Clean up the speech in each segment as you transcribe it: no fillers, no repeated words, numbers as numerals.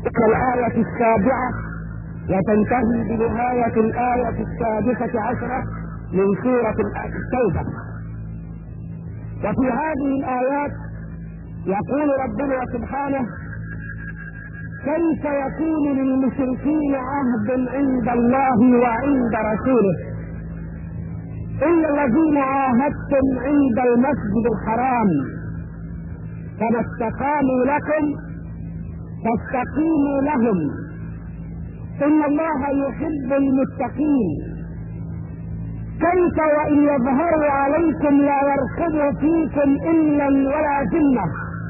الآية السابعة وتنتهي بنهاية الآية السادسة عشرة من سورة التوبة. وفي هذه الآيات يقول ربنا سبحانه: كيف يكون للمشركين عهد عند الله وعند رسوله إلا الذين عاهدتم عند المسجد الحرام فما استقاموا لكم فاستقيموا لهم إن الله يحب المتقين. كيف وإن يظهروا عليكم لا يرقبوا فيكم إلا ولا ذمة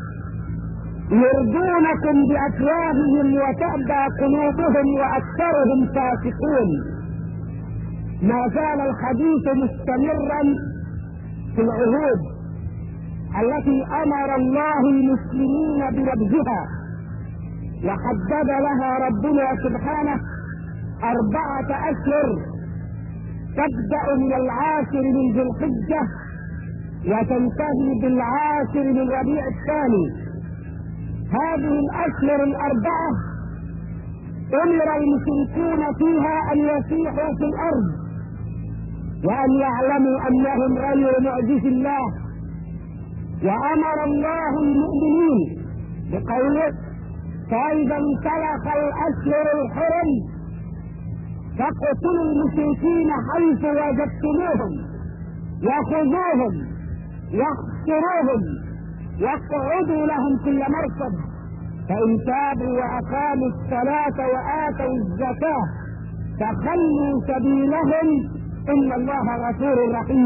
يرضونكم بأفواههم وتأبى قلوبهم وأكثرهم فاسقون. ما زال الحديث مستمرا في العهود التي أمر الله المسلمين بنبذها، وحدد لها ربنا سبحانه 4 أشهر تبدأ من 10 من ذي الحجة وتنتهي ب10 من ربيع الثاني. هذه الأشهر 4 أمر المشركون فيها أن يسيحوا في الأرض وأن يعلموا أنهم غير معجز الله. وأمر الله المؤمنين بقوله: فإذا انسلخ الأشهر الحرم فاقتلوا المشركين حيث وجدتموهم وخذوهم واحصروهم واقعدوا لهم كل مرصد فإن تابوا وأقاموا الصلاة وآتوا الزكاة فخلوا سبيلهم إن الله غفور رحيم.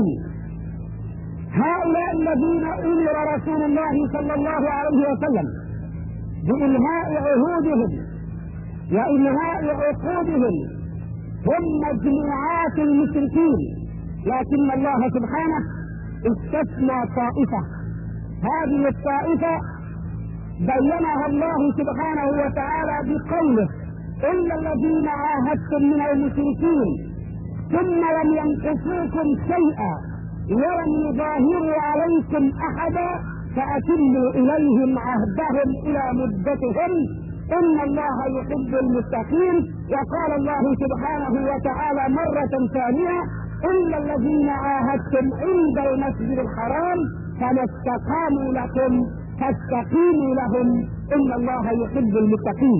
هؤلاء الذين أمر رسول الله صلى الله عليه وسلم بإنهاء عهودهم وإنهاء عقودهم هم مجموعات المشركين، لكن الله سبحانه استثنى طائفة. هذه الطائفة بينها الله سبحانه وتعالى بقوله: إلا الذين عاهدتم من المشركين ثم لم ينقصوكم شيئا ولم يظاهروا عليكم أحدا فأتموا إليهم عهدهم إلى مدتهم إن الله يحب المتقين. وقال الله سبحانه وتعالى مرة ثانية: إلا الذين عاهدتم عند المسجد الحرام فما استقاموا لكم فاستقيموا لهم إن الله يحب المتقين.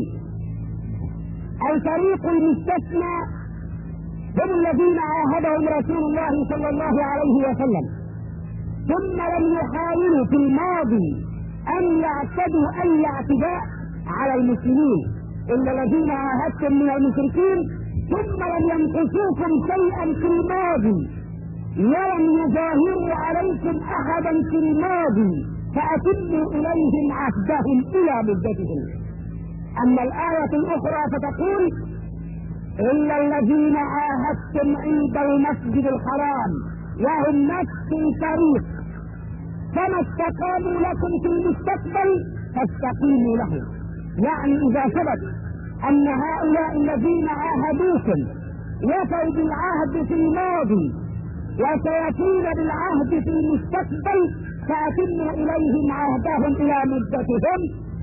الفريق المستثنى هم الذين عاهدهم رسول الله صلى الله عليه وسلم ثم لم يحاولوا في الماضي أن يعتدوا أي اعتداء على المسلمين. إلا الذين عاهدتم من المشركين ثم لم ينقصوكم شيئا في الماضي ولم يظاهروا عليكم أحدا في الماضي فأتموا إليهم عهدهم إلى مدتهم. أما الآية الأخرى فتقول: إلا الذين عاهدتم عند المسجد الحرام، وهم نفس الفريق، فما استقاموا لكم في المستقبل فاستقيموا لهم. يعني إذا ثبت أن هؤلاء الذين عاهدوكم وفوا بالعهد في الماضي وسيفون بالعهد في المستقبل فأتموا إليهم عهدهم إلى مدتهم.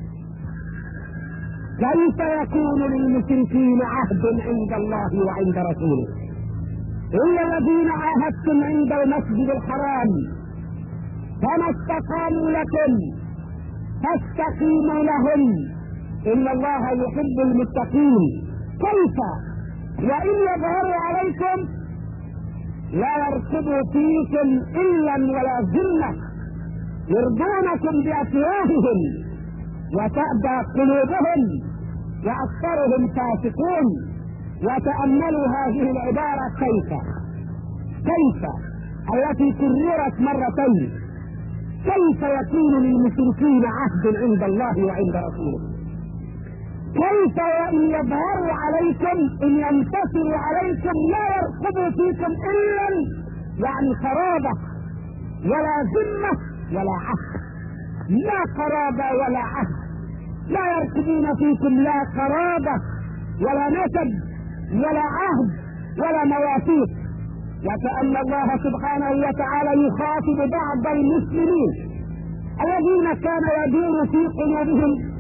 كيف يكون للمشركين عهد عند الله وعند رسوله إلا الذين عاهدتم عند المسجد الحرام فما استقاموا لكم فاستقيموا لهم إن الله يحب المتقين. كيف وإن يظهروا عليكم لا يرقبوا فيكم إلا ولا ذمة يرضونكم بأفواههم وتأبى قلوبهم وأكثرهم فاسقون. وتأملوا هذه العبارة كيف التي كررت مرتين. كيف يكون للمشركين عهد عند الله وعند رسوله؟ كيف وإن يظهروا عليكم إن ينتصروا عليكم لا يرقبوا فيكم إلا يعني قرابة ولا ذمة ولا عهد. لا قرابة ولا عهد، لا يرقبون فيكم لا قرابة ولا نسب ولا عهد ولا مواثيق. وكأن الله سبحانه وتعالى يخاطب بعض المسلمين الذين كان يدور في قلوبهم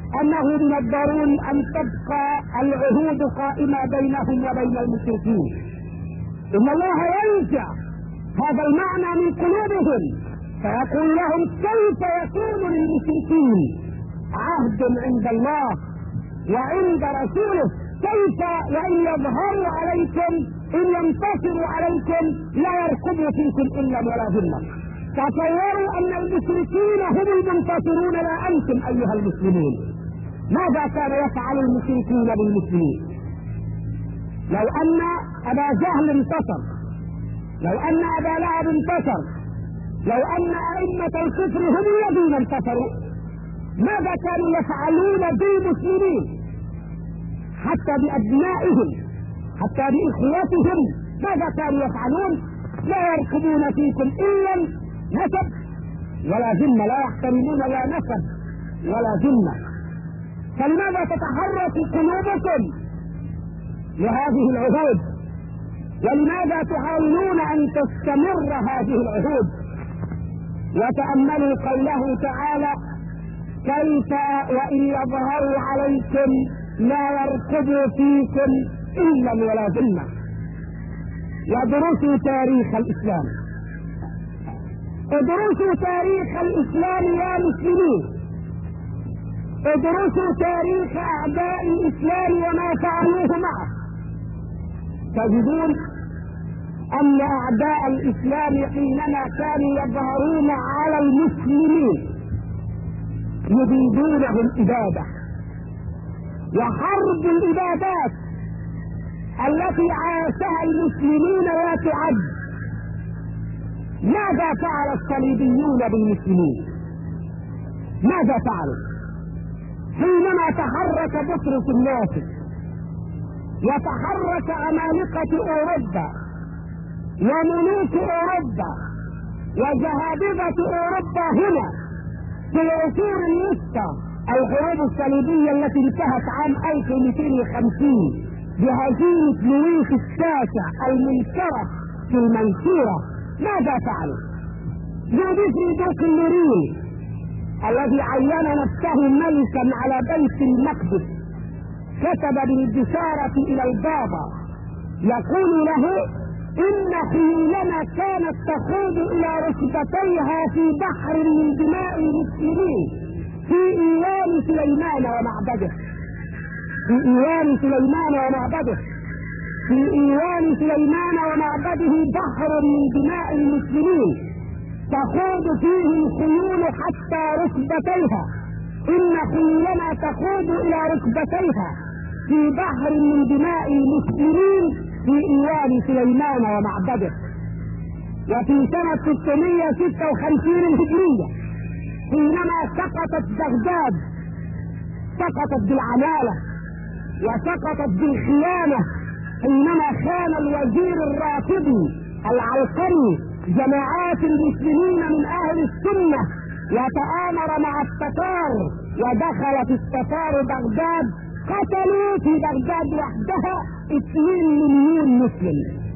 أنه من الضروري أن تبقى العهود قائمة بينهم وبين المشركين. إن الله ينزع هذا المعنى من قلوبهم فيقول لهم كيف يكون للمشركين عهد عند الله وعند رسوله؟ كيف وإن يظهروا عليكم إن ينتصروا عليكم لا يرقبوا فيكم إلا ولا ذمة؟ تصوروا أن المشركين هم المنتصرون لا أنتم أيها المسلمون. ماذا كان يفعل المشركين بالمسلمين؟ لو أن أبا جهل انتصر، لو أن أبا لهب انتصر، لو أن أئمة الكفر هم الذين انتصروا، ماذا كانوا يفعلون بالمسلمين؟ حتى بأبنائهم، حتى بإخوتهم، ماذا كانوا يفعلون؟ لا يرقبون فيكم إلا نسب ولا ذمة، لا يحترمون لا نسب ولا ذمة. فلماذا تتحرك قلوبكم لهذه العهود؟ ولماذا تحاولون أن تستمر هذه العهود؟ وتأملوا قوله تعالى: كيف وإن يظهروا عليكم لا يرقبوا فيكم إلا ولا ذمة. وادرسوا تاريخ الإسلام، ادرسوا تاريخ الإسلام يا مسلمين، ادرسوا تاريخ أعداء الإسلام وما فعلوه معه، تجدون أن أعداء الإسلام حينما كانوا يظهرون على المسلمين يريدونهم إبادة، وحرب الإبادات التي عاشها المسلمين لا تعد. ماذا فعل الصليبيون بالمسلمين؟ ماذا فعلوا حينما تحرك بطرس الناصر وتحرك عمالقة أوروبا وملوك أوروبا وجهابذة أوروبا هنا في العصور الوسطى؟ الحروب الصليبية التي انتهت عام 1250 بهزيمة لويس التاسع المنكرة في المنصورة، ماذا فعلوا؟ جوديفري دوق اللورين الذي عين نفسه ملكا على بيت المقدس كتب بالبشارة إلى البابا يقول له: إن خيولنا كانت تخوض إلى ركبتيها في بحر من دماء المسلمين في إيوان سليمان ومعبده، في إيوان سليمان ومعبده، في إيوان سليمان ومعبده بحر من دماء المسلمين تخوض فيه الخيول حتى ركبتيها، إن خيولنا تخوض إلى ركبتيها في بحر من دماء المسلمين في إيوان سليمان ومعبده. وفي سنة 656 الهجرية حينما سقطت بغداد، سقطت بالعمالة وسقطت بالخيانة، حينما خان الوزير الرافضي العلقمي جماعات المسلمين من أهل السنة وتآمر مع التتار ودخلت التتار بغداد، قتلوا في بغداد وحدها 2 مليون مسلم،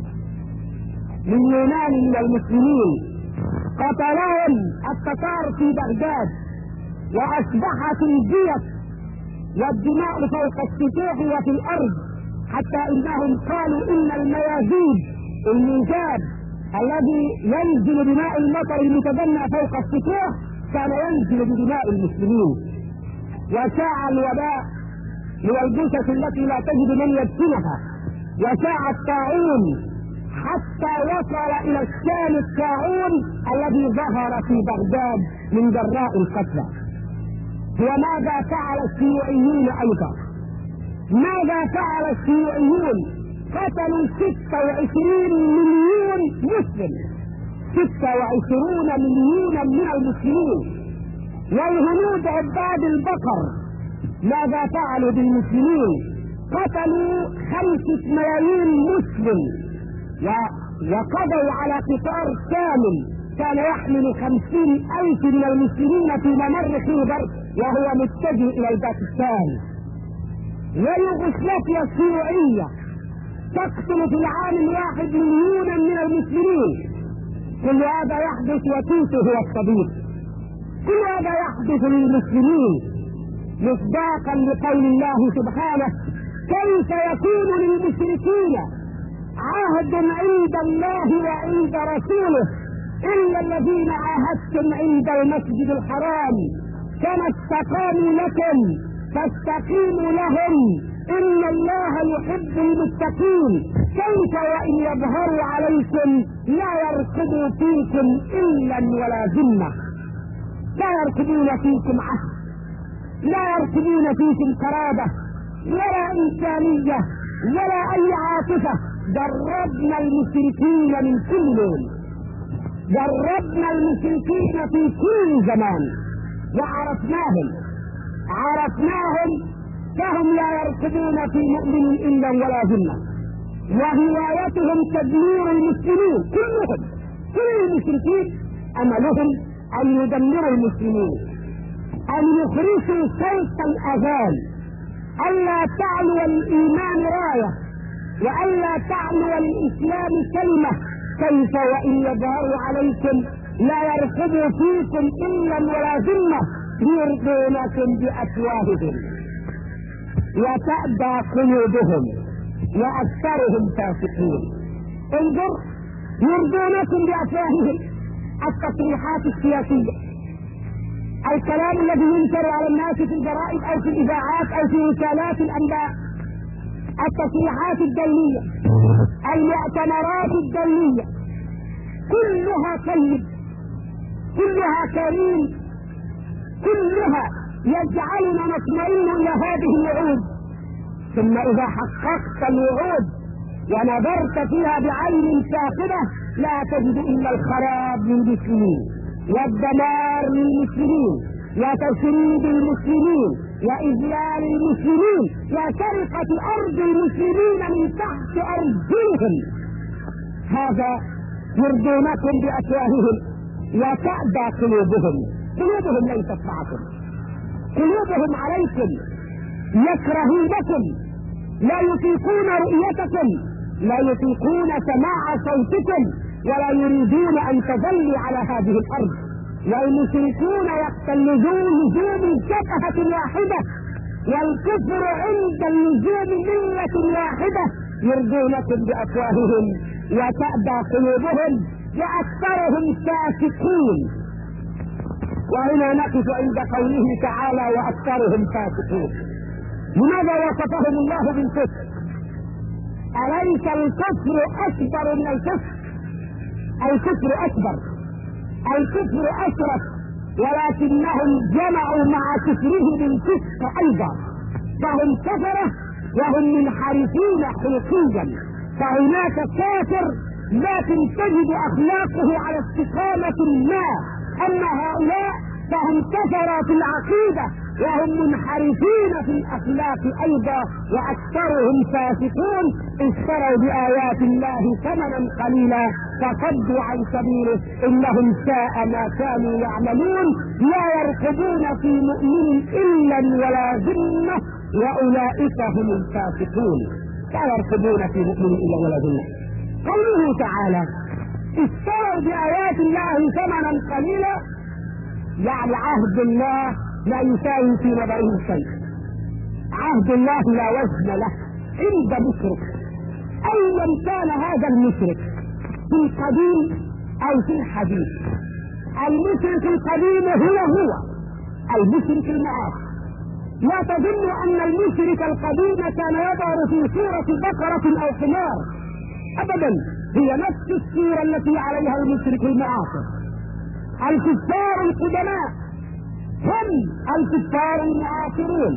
مليونان من المسلمين قتلهم التتار في بغداد، وأصبحت الجيش والدماء فوق السطوح وفي الأرض، حتى إنهم قالوا إن الميازيد المنجاب الذي ينزل بماء المطر المتجمع فوق السطوح كان ينزل بدماء المسلمين. وشاع الوباء من الجثث التي لا تجد من يدفنها، وشاع الطاعون حتى وصل إلى الشام الطاعون الذي ظهر في بغداد من جراء القتلى. وماذا فعل الشيوعيون أيضا؟ ماذا فعل الشيوعيون؟ قتلوا 26 مليون مسلم، 26 مليونا من المسلمين. والهنود عباد البقر ماذا فعلوا بالمسلمين؟ قتلوا 5 ملايين مسلم وقضوا على قطار كامل كان يحمل 50,000 من المسلمين في ممر خيبر وهو متجه إلى الباكستان. ويوغوسلافيا الشيوعية تقتل في العام الواحد مليونا من المسلمين. كل هذا يحدث وتيتو هو الطبيب، كل هذا يحدث للمسلمين. مصداقا لقول الله سبحانه: كيف يكون للمشركين عهد عند الله وعند رسوله إلا الذين عاهدتم عند المسجد الحرام كما استقاموا لكم فاستقيموا لهم إن الله يحب المتقين. كيف وإن يظهروا عليكم لا يرقبوا فيكم إلا ولا ذمة، لا يرقبون فيكم عهد، لا يرقبون فيكم قرابة ولا إنسانية ولا أي عاطفة. جربنا المشركين من كل لون، جربنا المشركين في كل زمان وعرفناهم فهم لا يرقبون في مؤمن إلا ولا ذمة، وهوايتهم تدمير المسلمين كلهم. كل المشركين أملهم أن يدمروا المسلمين، أن يخرجوا صوت الأذان، ألا تعلو الإيمان راية وألا تعلو الإسلام كلمة. كيف وإن يظهروا عليكم لا يرقبوا فيكم إلا ولا ذمة يرضونكم بأفواههم وتأبى قلوبهم وأكثرهم فاسقون. انظر، يرضونكم بأفواههم، التصريحات السياسية، الكلام الذي ينشر على الناس في الجرائد أو في الإذاعات أو في وكالات الأنباء، التصريحات الدولية، المؤتمرات الدولية، كلها كذب، كلها كريم، كلها يجعلنا نطمئن إلى هذه الوعود. ثم إذا حققت الوعود ونظرت فيها بعين ثاقبة لا تجد إلا الخراب للمسلمين والدمار للمسلمين وتشريد المسلمين وإذلال المسلمين وسرقة أرض المسلمين من تحت أرجلهم. هذا يرضونكم بأفواههم وتأبى قلوبهم. قلوبهم ليست معكم، قلوبهم عليكم، يكرهونكم، لا يطيقون رؤيتكم، لا يطيقون سماع صوتكم، ولا يريدون أن تظلوا على هذه الأرض. والمشركون يقتلون لزوم شبهة واحدة، والكفر عند اللزوم ملة واحدة. يرضونكم بأفواههم وتأبى قلوبهم وأكثرهم فاسقون. وهنا نقف عند قوله تعالى وأكثرهم فاسقون. لماذا وصفهم الله بالكفر؟ أليس الكفر أكبر من الكفر؟ الكفر أكبر، الكفر أشرف، ولكنهم جمعوا مع كفرهم الكفر أيضا، فهم كفرة وهم منحرفين حقيقيا. فهناك كافر لكن تجد أخلاقه على استقامة ما، أما هؤلاء فهم كفرة في العقيدة وهم منحرفين في الأخلاق أيضا، وأكثرهم فاسقون. اشتروا بآيات الله ثمنا قليلا فصدوا عن سبيله إنهم ساء ما كانوا يعملون. لا يرقبون في مؤمن إلا ولا ذمة وأولئك هم الفاسقون. لا يرقبون في مؤمن إلا ولا ذمة. قوله تعالى اشتروا بآيات الله ثمنا قليلا، يعني عهد الله لا يساوي في نظرهم شيء، عهد الله لا وزن له عند مشرك ايا كان هذا المشرك في القديم او في الحديث. المشرك القديم هو المشرك المعاصر. لا تظن ان المشرك القديم كان يظهر في صورة بقرة او حمار، ابدا، هي نفس الصورة التي عليها المشرك المعاصر. الكفار القدماء هم الكفار المعاصرون.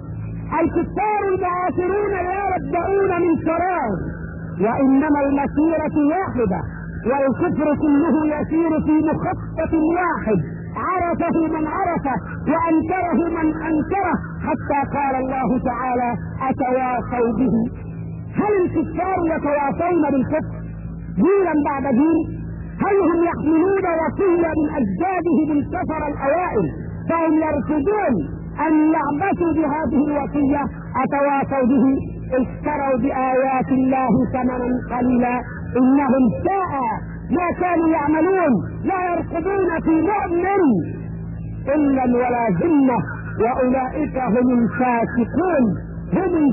الكفار المعاصرون لا يبدأون من فراغ، وإنما المسيرة واحدة، والكفر كله يسير في مخطط واحد، عرفه من عرفه وأنكره من أنكره، حتى قال الله تعالى أتواصوا به. هل الكفار يتواصون بالكفر جيلا بعد جيل؟ هل هم يحملون وصية من أجدادهم الكفر الأوائل فهم يرفضون أن يعبثوا بهذه الوصية؟ أتواصوا به. اشتروا بآيات الله ثمنا قليلا إنهم ساء ما كانوا يعملون. لا يرقبون في مؤمن إلا ولا ذمة وأولئك هم الفاسقون، هم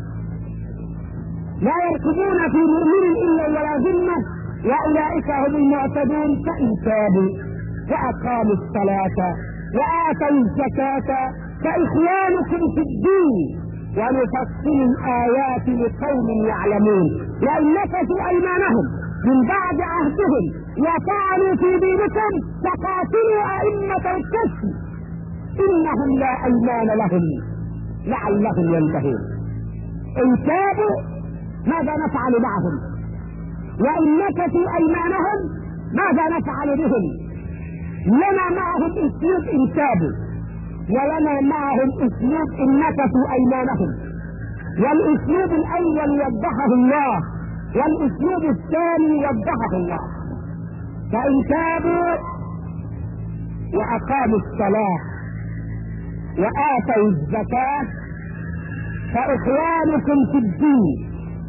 لا يرقبون في مؤمن إلا ولا ذمة، وأولئك هم المعتدون. فإن تابوا وأقاموا الصلاة وآتوا الزكاة فإخوانكم في الدين ونفصل الآيات لقوم يعلمون. وإن نكثوا أيمانهم من بعد عهدهم وطعنوا في دينكم فقاتلوا أئمة الكفر إنهم لا أيمان لهم لعلهم ينتهون. إن تابوا ماذا نفعل معهم؟ وإن نكثوا أيمانهم ماذا نفعل بهم؟ لنا معهم أسلوب إن تابوا، ولنا معهم أسلوب إن نكثوا أيمانهم. والأسلوب الأول وضحه الله، والأسلوب الثاني وضحه الله. فإن تابوا وأقاموا الصلاة وآتوا الزكاة فإخوانكم في الدين،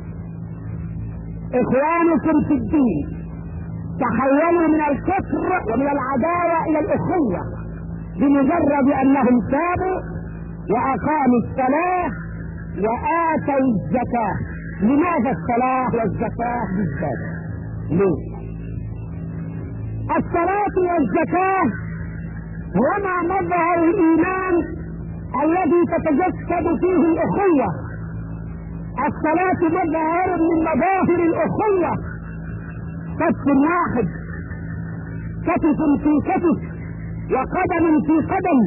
إخوانكم في الدين. تحولوا من الكفر ومن العداوة إلى الأخوة بمجرد أنهم تابوا وأقاموا الصلاة وآتوا الزكاة. لماذا الصلاة والزكاة بالذات؟ ليه؟ الصلاة والزكاة هما مظهر الإيمان الذي تتجسد فيه الأخوة. الصلاة مظهر من مظاهر الأخوة، كتف واحد، كتف في كتف وقدم في قدم،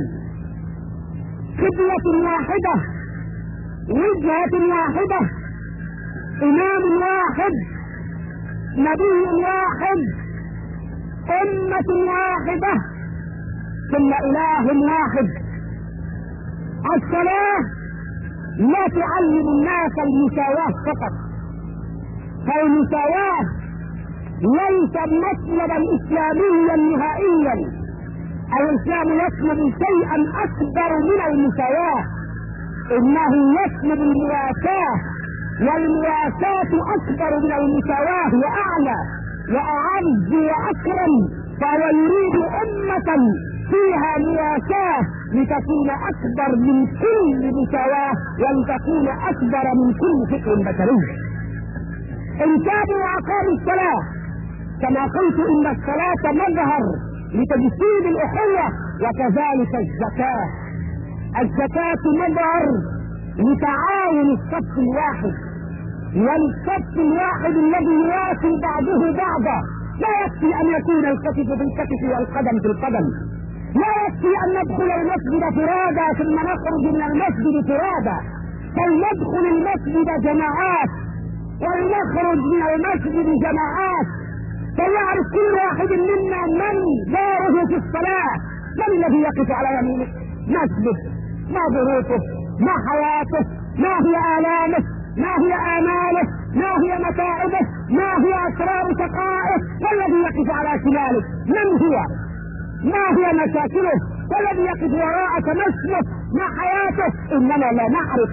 قبلة واحدة، وجهة واحدة، إمام واحد، نبي واحد، أمة واحدة، ثم إله واحد. الصلاة لا تعلم الناس المساواة فقط، فالمساواة ليس مطلبا إسلاميا نهائيا. الإسلام يطلب شيئا أكبر من المساواة، إنه يطلب المواساة، والمواساة أكبر من المساواة وأعلى وأعز وأكرم. فهو يريد أمة فيها مواساة لتكون أكبر من كل مساواة ولتكون أكبر من كل فكر بشري. إن تابوا وأقاموا الصلاة، كما قلت إن الصلاة مظهر لتجسيد الأخوة، وكذلك الزكاة. الزكاة مظهر لتعاون الصف الواحد، والصف الواحد الذي يواصل بعضه بعضا. لا يكفي أن يكون الكتف في الكتف والقدم في القدم، لا يكفي أن ندخل المسجد فرادى ثم نخرج من المسجد فرادى، فلندخل المسجد جماعات ونخرج من المسجد جماعات، فيعرف كل واحد منا من داره في الصلاة، من الذي يقف على يمينه، ما اسمه، ما ظروفه، ما حياته، ما هي آلامه، ما هي آماله، ما هي متاعبه، ما هي أسرار شقائه، والذي يقف على شماله من هو، ما هي مشاكله، والذي يقف وراءك ما اسمه، ما حياته. إننا لا نعرف.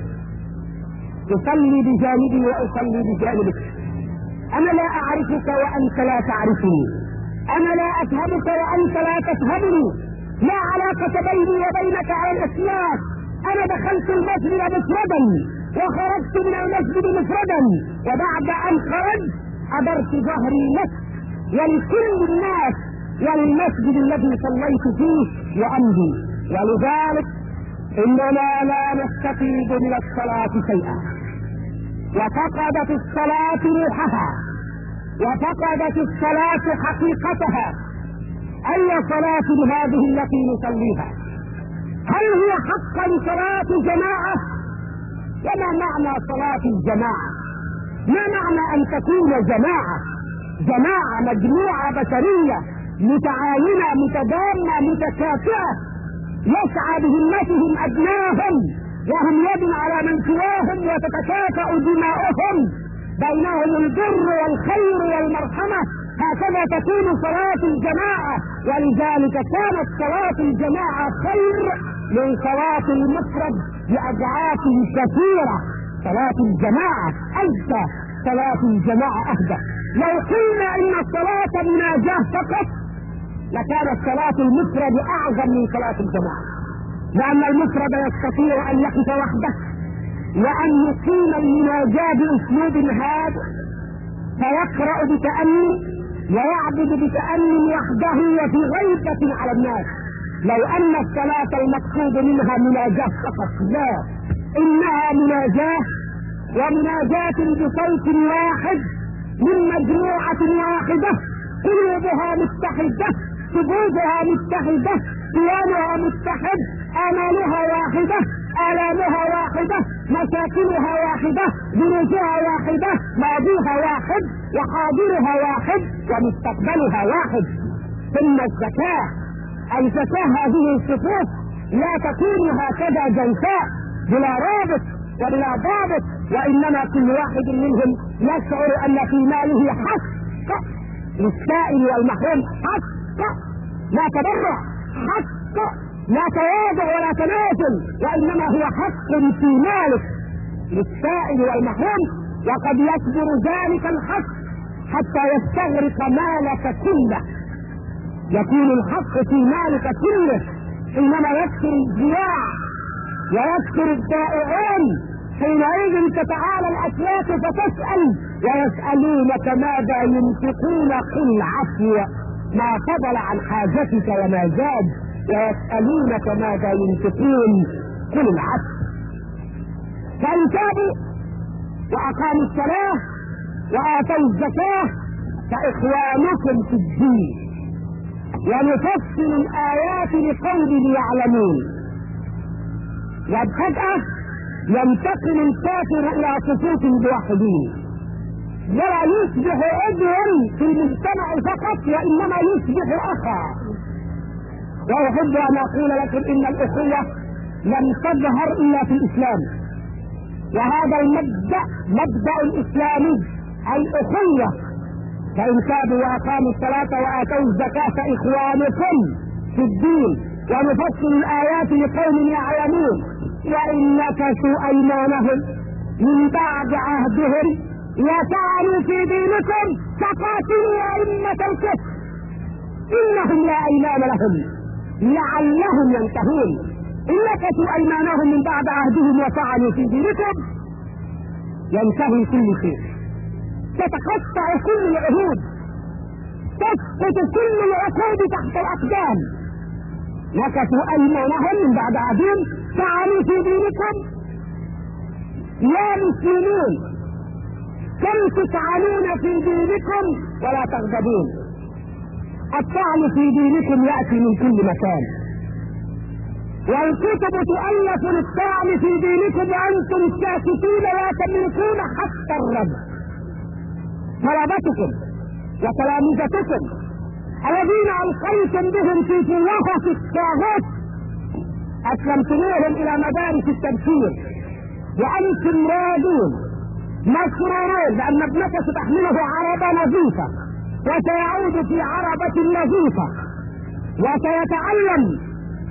تصلي بجانبي وأصلي بجانبك، أنا لا أعرفك وأنت لا تعرفني، أنا لا أفهمك وأنت لا تفهمني، لا علاقة بيني وبينك على الإطلاق. أنا دخلت المسجد مفردا وخرجت من المسجد مفردا، وبعد أن خرجت أدرت ظهري لك ولكل الناس وللمسجد الذي صليت فيه وأمضي. ولذلك إننا لا نستفيد من الصلاة شيئا، وفقدت الصلاة روحها، وفقدت الصلاة حقيقتها. أي صلاة هذه التي نصليها؟ هل هي حقا صلاة جماعة؟ وما معنى صلاة الجماعة؟ ما معنى أن تكون جماعة؟ جماعة مجموعة بشرية متعاونة متضامنة متكافئة، يسعى بهمتهم أدناهم وهم يد على من سواهم، وتتكافأ دماؤهم، بينهم البر والخير والمرحمة. هكذا تكون صلاة الجماعة، ولذلك كانت صلاة الجماعة خير من صلاة المفرد بأضعاف كثيرة. صلاة الجماعة أهدى، صلاة الجماعة أهدى. لو قلنا إن الصلاة مناجاة فقط لكانت صلاة المفرد أعظم من صلاة الجماعة، لأن المفرد يستطيع أن يقف وحده وأن يقيم المناجاة بأسلوب هادئ، فيقرأ بتأني ويعبد بتأني وحده وفي غيبة على الناس. لو أن الصلاة المقصود منها مناجاة فقط، لا، إنها مناجاة، ومناجاة بصوت واحد من مجموعة واحدة، قلوبها متحدة، سجودها متحدة، قيامها متحد، آمالها واحدة، آلامها واحدة، مشاكلها واحدة، ذنوبها واحدة، ماضيها واحد، وحاضرها واحد، ومستقبلها واحد. ثم الزكاة هذه الصفوف لا تكون هكذا جلساء بلا رابط وبلا ضابط، وإنما كل واحد منهم يشعر أن في ماله حق للسائل والمحروم، حق لا تبرع، حق لا تواضع ولا تنازل، وإنما هو حق في مالك للسائل والمحروم. وقد يكبر ذلك الحق حتى يستغرق مالك كله، يكون الحق في مالك كله حينما يكثر الجياع ويكثر الضائعون، حينئذ تتعالى الأسواق فتسأل ويسألونك ماذا ينفقون، قل عفو ما فضل عن حاجتك وما زاد، ويسألونك ماذا ينفقون قل العفو. فإن تابوا وأقاموا الصلاة وآتوا الزكاة فإخوانكم في الدين، ونفصل الآيات لقوم يعلمون. وفجأة ينتقل الكافر إلى صفوف الموحدين، ولا يصبح عضوا في المجتمع فقط، وإنما يصبح أخا. وأحب أن أقول لكم إن الأخوة لم تظهر إلا في الإسلام، وهذا المبدأ مبدأ الإسلامي الأخوة. فإن تابوا وأقاموا الصلاة وآتوا الزكاة فإخوانكم في الدين، ونفصل الآيات لقوم يعلمون. وإن نكثوا أيمانهم من بعد عهدهم وطعنوا في دينكم فقاتلوا أئمة الكفر إنهم لا أيمان لهم لعلهم ينتهون. إن نكثوا أيمانهم من بعد عهدهم وطعنوا في دينكم ينتهي كل شيء، تتقطع كل العهود، تسقط كل العقود تحت الأقدام. نكثوا أيمانهم من بعد عهدهم طعنوا في دينكم. يا مسلمون كم تطعنون في دينكم ولا تغضبون؟ الطعن في دينكم يأتي من كل مكان، والكتب تؤلف للطعن في دينكم وأنتم ساكتون لا تملكون حتى الرد. طلبتكم وتلامذتكم الذين ألقيتم بهم في فلوحة الطاغوت أسلمتموهم إلى مدارس التبشير، وأنتم راضون مسرورون لأن ابنك ستحمله عربة نظيفة وسيعود في عربة نظيفة، وسيتعلم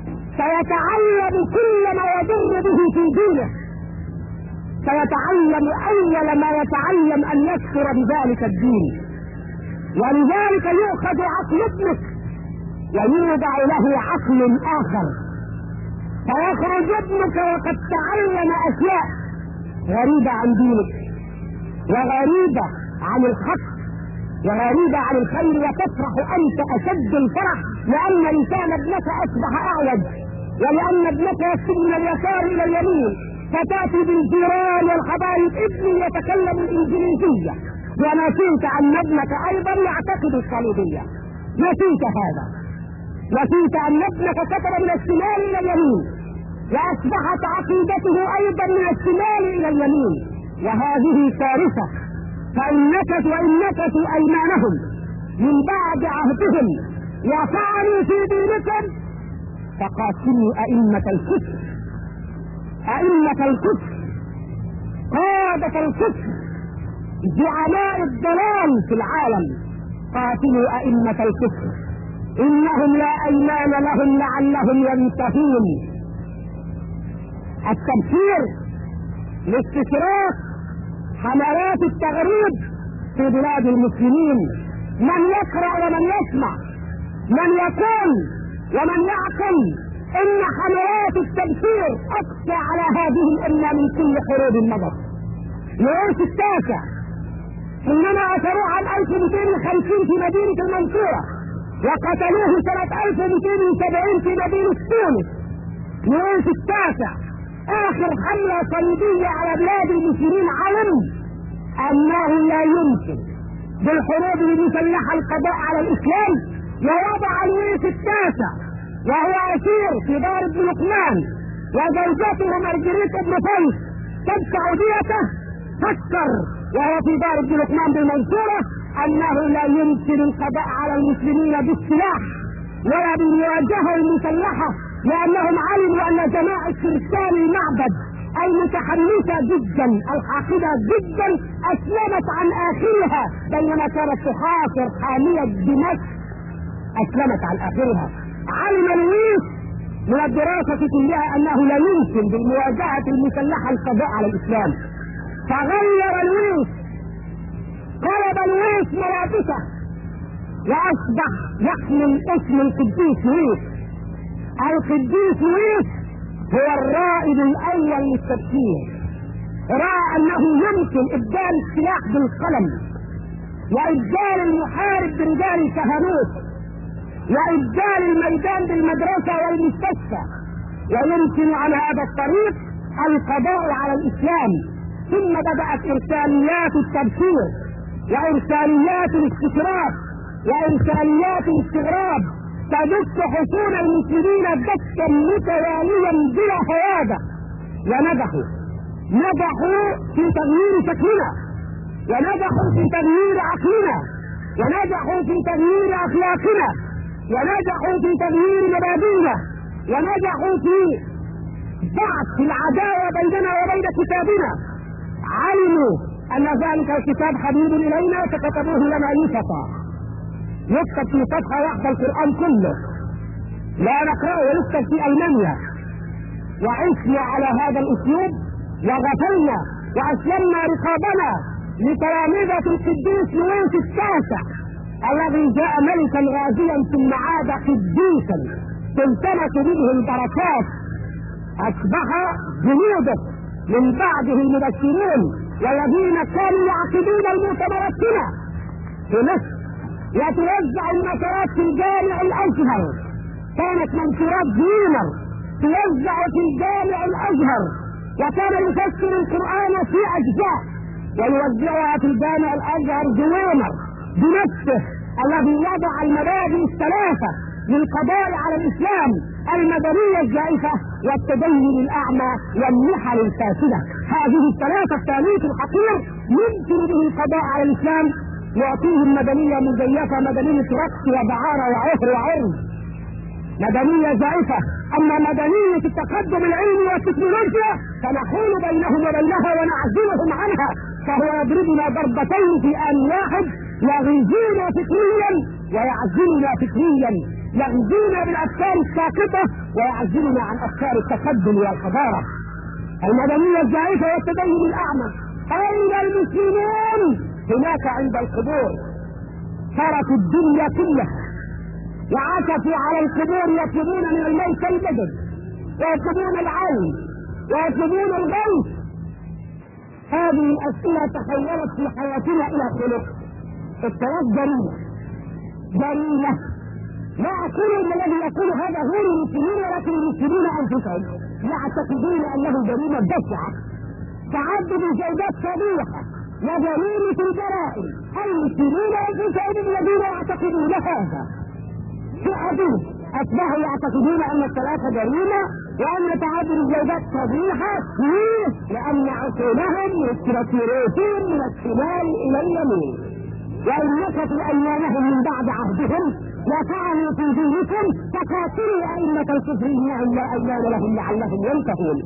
كل ما يضر به في دينه، سيتعلم أول ما يتعلم أن يكفر بذلك الدين. ولذلك يؤخذ عقل ابنك ويوضع له عقل آخر، فيخرج ابنك وقد تعلم أشياء غريبة عن دينك وغريبة عن الحق وغريبة عن الخير، وتفرح أنت أشد الفرح لأن لسان ابنك أصبح أعوج، ولأن ابنك يكتب من اليسار إلى اليمين، فتأتي بالجيران والحبايب ابني يتكلم الإنجليزية، ونسيت أن ابنك أيضا يعتقد الصليبية. نسيت هذا، نسيت أن ابنك كتب من الشمال إلى اليمين، وأصبحت عقيدته أيضا من الشمال إلى اليمين، وهذه كارثة. فإن نكثوا أيمانهم من بعد عهدهم وطعنوا في دينكم فقاتلوا أئمة الكفر، أئمة الكفر، قادة الكفر، زعماء الضلال في العالم، قاتلوا أئمة الكفر إنهم لا أيمان لهم لعلهم ينتهون. التبشير، الاستشراق، حملات التغريب في بلاد المسلمين، من يقرأ ومن يسمع، من يقول ومن يعقل، ان حملات التبشير اقسى على هذه الامه من كل حروب النظر. لويس التاسع حينما اثروه عام 1250 في مدينه المنصوره وقتلوه سنه 1270 في مدينه تونس. لويس التاسع اخر حمله صليبيه على بلاد المسلمين علم انه لا يمكن بالحروب المسلحه القضاء على الاسلام، ووضع لويس التاسع وهو اسير في دار ابن لقمان وزوجته مارجريت ابن فيس تدفع ديته، فكر وهو في دار ابن لقمان بالمنصوره انه لا يمكن القضاء على المسلمين بالسلاح ولا بالمواجهه المسلحه، لانهم علموا ان جماعه فرسان المعبد المتحمسه جدا الحاقده جدا اسلمت عن اخرها بينما كانت تحاصر حاميه دمشق، اسلمت عن اخرها. علم لويس من الدراسه كلها انه لا يمكن بالمواجهه المسلحه القضاء على الاسلام، فغير لويس، قلب لويس ملابسه واصبح يحمل اسم القديس لويس. القديس لويس هو الرائد الاول للتبشير، راى انه يمكن ابدال السلاح بالقلم وابدال المحارب برجال الكهنوت وابدال الميدان بالمدرسه والمستشفى، ويمكن على هذا الطريق القضاء على الاسلام. ثم بدات ارساليات التبشير وارساليات الاستشراف وارساليات الاستغراب تدك حصون المسلمين دكا متواليا بلا هوادة، ونجحوا في تغيير شكلنا، ونجحوا في تغيير عقلنا، ونجحوا في تغيير اخلاقنا، ونجحوا في تغيير مبادئنا، ونجحوا في بعث العداوة بيننا وبين كتابنا. علموا ان ذلك الكتاب حبيب الينا فكتبوه لنا يكتب في صفحة واحدة القرآن كله، لا نقرأه ويكتب في ألمانيا، وعشنا على هذا الأسلوب وغفلنا وأسلمنا رقابنا لتلامذة القديس لويس التاسع الذي جاء ملكا غازيا ثم عاد قديسا تلتمس به البركات. أصبح جنوده من بعده المبشرون والذين كانوا يعقدون المؤتمرات في مصر وتوزع النشرات في الجامع الازهر، كانت منشورات زينر توزع في الجامع الازهر، وكان يفسر القرآن في اجزاء ويوزعها في الجامع الازهر زويمر بنفسه الذي وضع المبادئ الثلاثة للقضاء على الاسلام: المدنية الزائفة والتدين الاعمى والنحل الفاسدة. هذه الثلاثة التاليف الحقير يمكن به القضاء على الاسلام. يعطيهم مدنية مزيفة، مدنية رقص ودعارة وعهر وعرض، مدنية زائفة. اما مدنية التقدم العلمي والتكنولوجيا فنحول بينهم وبينها ونعزلهم عنها، فهو يضربنا ضربتين في آن واحد، يغزينا فكريا ويعزلنا فكريا، يغزينا بالافكار الساقطة ويعزلنا عن افكار التقدم والحضارة. المدنية الزائفة والتدين الاعمى. اين المسلمون؟ هناك عند القبور، تركوا الدنيا كلها وعكفوا على القبور يطلبون من الموت المدد ويطلبون العون ويطلبون الغوث. هذه الاسئله تحولت في حياتنا الى خلق. الثلاث جريمه لا اقول ان الذي يقول هذا غير المسلمين، ولكن المسلمين انفسهم يعتقدون انه جريمه بشعه. تعدد الزوجات صريحه وجريمة الجرائم. المسلمين انفسهم الذين يعتقدون هذا في حدود اصبحوا يعتقدون ان الثلاثة جريمة وان تعدد الزوجات صريحة، لان عقولهم يسترسلون من الشمال الى اليمين، وان نكثوا ايمانهم من بعد عهدهم وطعنوا في دينكم فقاتلوا ائمة الكفر انهم لا ايمان لهم لعلهم ينتهون.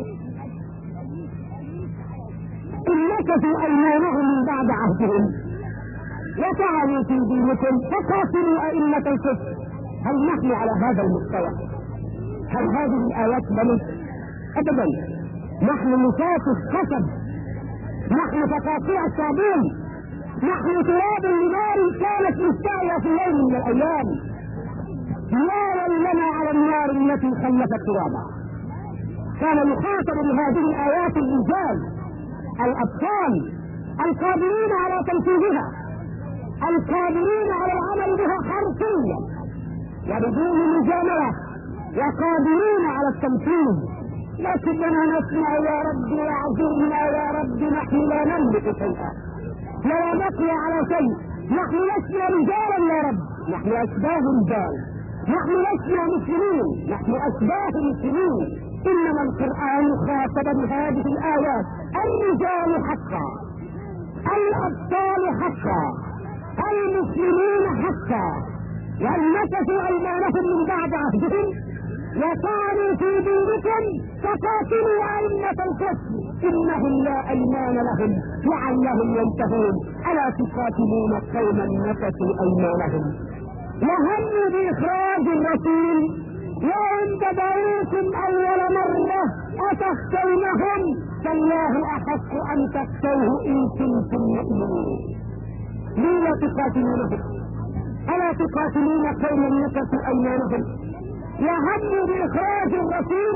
نكثوا ايمانهم من بعد عهدهم وطعنوا في دينكم فقاتلوا ائمة الكفر. هل نحن على هذا المستوى؟ هل هذه الايات بنت؟ ابدا. نحن نساة الخشب، نحن فقاقيع الصابون، نحن تراب النار كانت مستعية في يوم من الايام. يا ويلنا على النار التي خلفت ترابا. كان يخاطب بهذه الآيات الرجال الأبطال القادرين على تنفيذها، القادرين على العمل بها حرفيا وبدون مجاملة، وقادرين على التنفيذ. لكننا نسمع يا رب واعذرنا يا رب، نحن لا نملك شيئا، لا نقوى على شيء، نحن لسنا رجالا يا رب، نحن أشباه رجال، نحن لسنا مسلمين، نحن أشباه مسلمين. إنما القرآن خاطب بهذه الآيات الرجال حقا، الأبطال حقا، المسلمين حقا، وأن نكثوا أيمانهم من بعد عهدهم وطعنوا في دينكم فقاتلوا أئمة الكفر إنهم لا أيمان لهم لعلهم ينتهون. ألا تقاتلون قوما نكثوا أيمانهم وهموا بإخراج الرسول وإن بدأوكم أول مرة أتخشونهم فالله أحق أن تخشوه إن كنتم مؤمنين. ليه لا تقاتلونهم؟ ألا تقاتلون قوما نكثوا أيمانهم وهموا بإخراج الرسول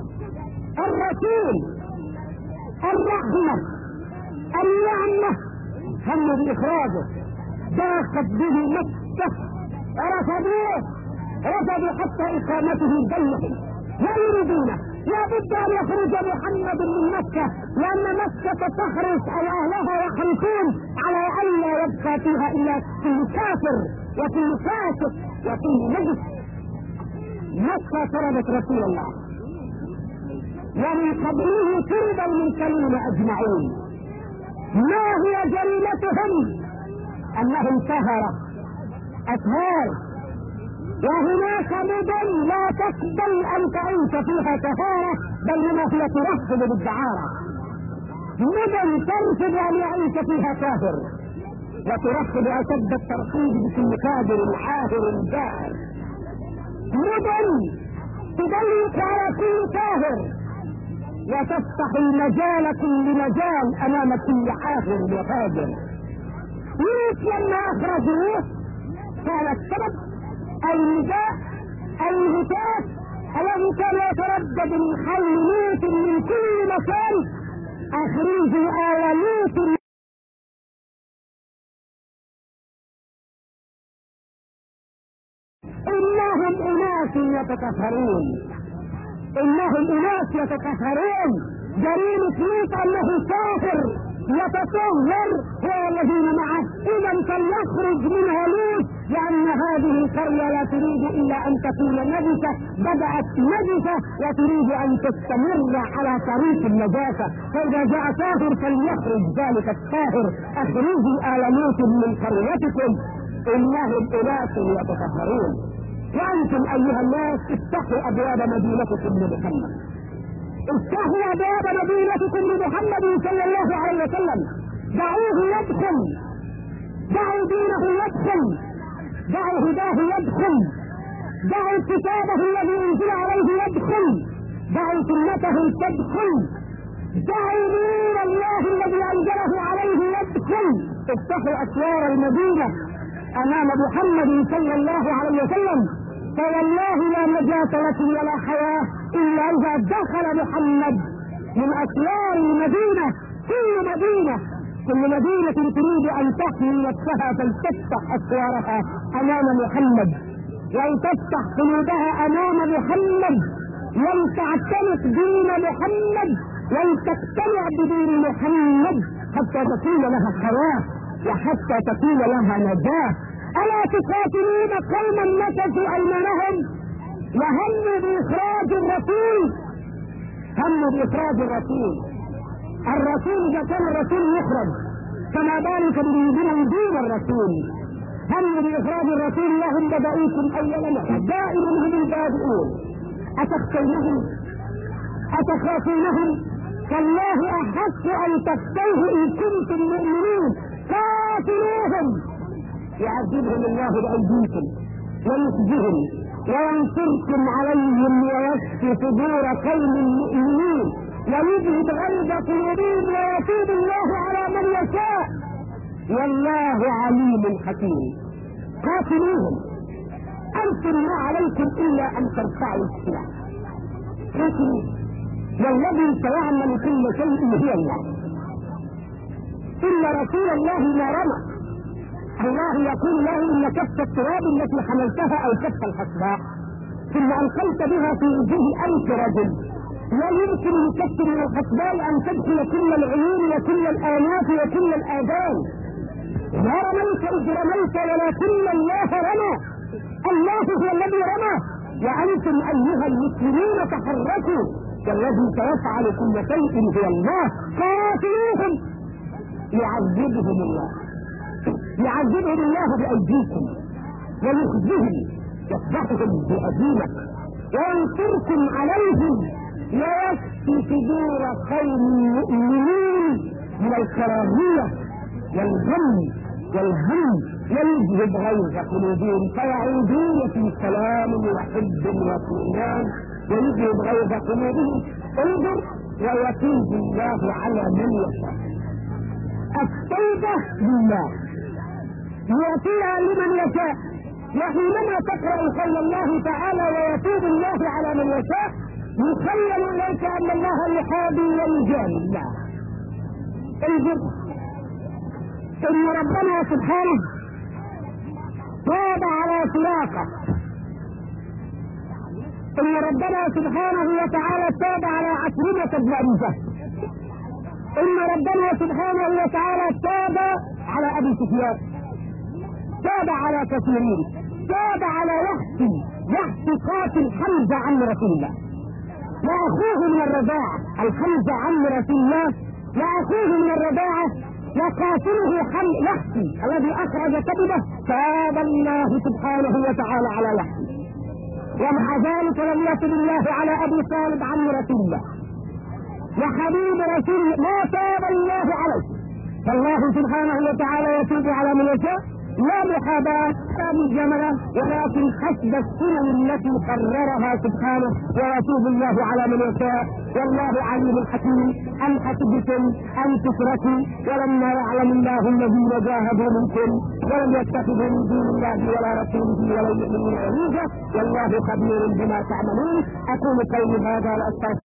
الرحمة النعمة، هموا بإخراجه، ضاقت به مكة رفضوا حتى إقامته بينهم لا يريدونه. لا بد أن يخرج محمد من مكة، لأن مكة تحرص على أهلها يحرصون على أن لا يبقى فيها إلا كل كافر وكل فاسق وكل نجس. مكة طردت رسول الله ومن قبله طرد المرسلين أجمعين. ما هي جريمتهم؟ أنهم سهرة أسهار، وهناك مدن لا تقبل أن تعيش فيها سهارة، بينما هي ترحب بالدعارة. مدن ترفض أن يعيش فيها كافر وترحب أشد الترحيب بكل كافر عاهر جاهر. مدن تضيق على كل كافر وتفتح المجال كل مجال أمام كل عاهر وفاجر. ليش لما أخرجوه كان السبب النداء الهتاف الذي كان يتردد من حول لوط من كل مكان: اخرجوا آل لوط. انهم اناس يتكهرون، انهم اناس يتكهرون. جريمة لوط انه كافر يتطهر هو الذين معه، اذا فليخرج منها لوط، لان هذه القرية لا تريد الا ان تكون نجسة، بدأت نجسة وتريد ان تستمر على طريق النجاسة، فاذا جاء طاهر فليخرج ذلك الطاهر. اخرجوا آل لوط من قريتكم انهم اناس يتطهرون. وانتم ايها الناس افتحوا ابواب مدينتكم لمحمد، افتحوا ابواب مدينتكم لمحمد صلى الله عليه وسلم. دعوه يدخل، دعوا دينه يدخل، دعوا هداه يدخل، دعوا كتابه الذي انزل عليه يدخل، دعوا سنته تدخل، دعوا نور الله الذي انزله عليه يدخل. افتحوا اسوار المدينة امام محمد صلى الله عليه وسلم، فوالله لا نجاة لكم ولا حياة الا اذا دخل محمد من اسوار المدينة. كل مدينة تريد ان تحمي نفسها فلتفتح اسوارها امام محمد، ولتفتح قلوبها امام محمد، ولتعتنق دين محمد، ولتقتنع بدين محمد حتى تكون لها حياة وحتى تكون لها نجاة. ألا تقاتلون قوما نكثوا أيمانهم وهموا بإخراج الرسول؟ هموا بإخراج الرسول. الرسول إذا كان الرسول يخرج فما بالك بيريدون دين الرسول. هموا بإخراج الرسول وهم بدأوكم أول مرة، دائما هم البادئون. أتخشونهم؟ أتخافونهم؟ فالله أحق أن تخشوه إن كنتم مؤمنين. قاتلوهم يعذبهم الله بأيديكم ويخزيهم وينصركم عليهم ويشفي صدور قوم مؤمنين ويذهب غيظ قلوبهم ويتوب الله على من يشاء والله عليم حكيم. قاتلوهم أنتم ما عليكم إلا أن ترفعوا السلاح. لكن والذي سيعمل كل شيء هو الله. إن رسول الله ما رمى، الله يقول له إن كف التراب التي حملتها أو كف الحصباء ثم ألقيت بها في وجوه ألف رجل، لا يمكن لكف من الحصباء أن تدخل كل العيون وكل الآناف وكل الآذان. ما رميت إذ رميت ولكن الله رمى. الله هو الذي رمى، وأنتم أيها المسلمون تحركوا، والذي سيفعل كل شيء هو الله. قاتلوهم يعذبهم الله، يعذبهم الله بأيديكم ويخزيهم، يفضحهم بأدينك وينصركم عليهم، ويكفي صدور قوم مؤمنين من الكراهية والغم والهم، ويذهب غيظ قلوبهم فيعودون في سلام وحب واطمئنان، ويذهب غيظ قلوبهم. انظر ويتوب الله على من يشاء. التوبة لله يعطيها لمن يشاء، وحينما تقرأ قول الله تعالى ويتوب الله على من يشاء يخيل إليك أن الله يحابي ويجامل. لا، انظر إن ربنا سبحانه تاب على سراقة، إن ربنا سبحانه وتعالى تاب على عكرمة بن أبي جهل، إن ربنا سبحانه وتعالى تاب على أبي سفيان، تاب على كثيرين، تاب على يحيى قاتل حمزة عم رسول الله وأخوه من الرضاعة، الحمزة عم رسول الله وأخوه من الرضاعة وقاتله يحيى الذي أخرج كبده. تاب الله سبحانه وتعالى على يحيى، ومع ذلك لم يتب الله على أبي طالب عم رسول الله وحبيب رسول الله، ما تاب الله عليه. فالله سبحانه وتعالى يتوب على من يشاء، لا محاباة لا مجاملة، ولكن حسب السنن التي قررها سبحانه، ويتوب الله على من يشاء، والله عليم حكيم. أم حسبتم أن تتركوا ولما يعلم الله الذين جاهدوا منكم ولم يتخذوا من دون الله ولا رسوله ولا المؤمنين عزيزا، والله خبير بما تعملون. أقول قولي هذا وأستغفر